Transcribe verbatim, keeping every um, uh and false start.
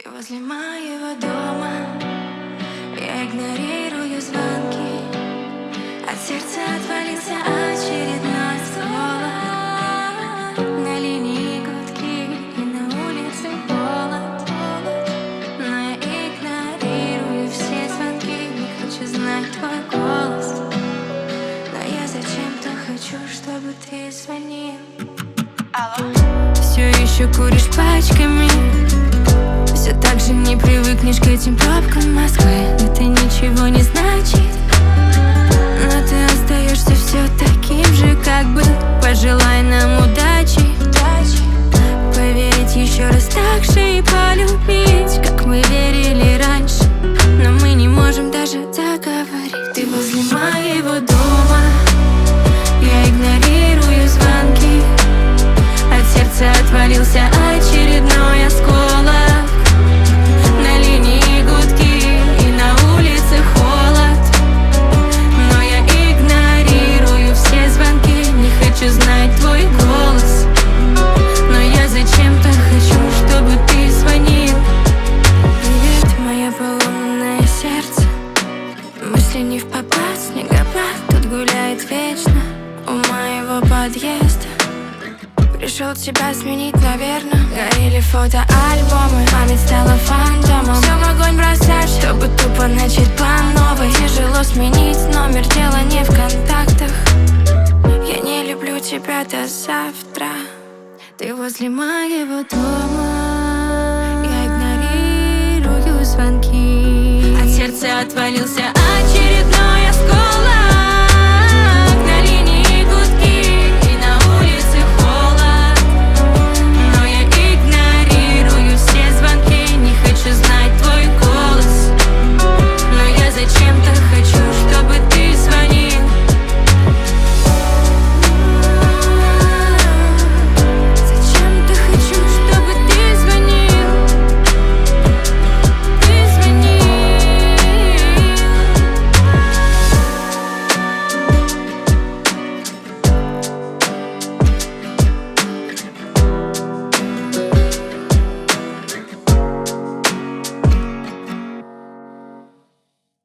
Ты возле моего дома, я игнорирую звонки. От сердца отвалился очередной ствол. На линии гудки и на улице холод. Но я игнорирую все звонки. Не хочу знать твой голос, но я зачем-то хочу, чтобы ты звонил. Алло. Все еще куришь пачками, все так же не привыкнешь к этим пробкам Москвы. Это ничего не значит, но ты остаешься все таким же, как был. Пожелай нам удачи, поверить еще раз так же и полюбить, как мы верили раньше. Но мы не можем даже договорить. Ты возле моего дома, я игнорирую звонки. От сердца отвалился очередной осколок. На линии гудки и на улице холод. Но я игнорирую все звонки. Не хочу знать твой голос, но я зачем-то хочу, чтобы ты звонил. Привет, мое поломанное сердце. Мысли не в попад, снегопад тут гуляет вечно у моего подъезда. Пришел тебя сменить, наверное. Горели фотоальбомы, память стала фантомом. Все в огонь бросать, чтобы тупо начать по новой. Тяжело сменить номер, дело не в контактах. Я не люблю тебя до завтра. Ты возле моего дома, я игнорирую звонки. От сердца отвалился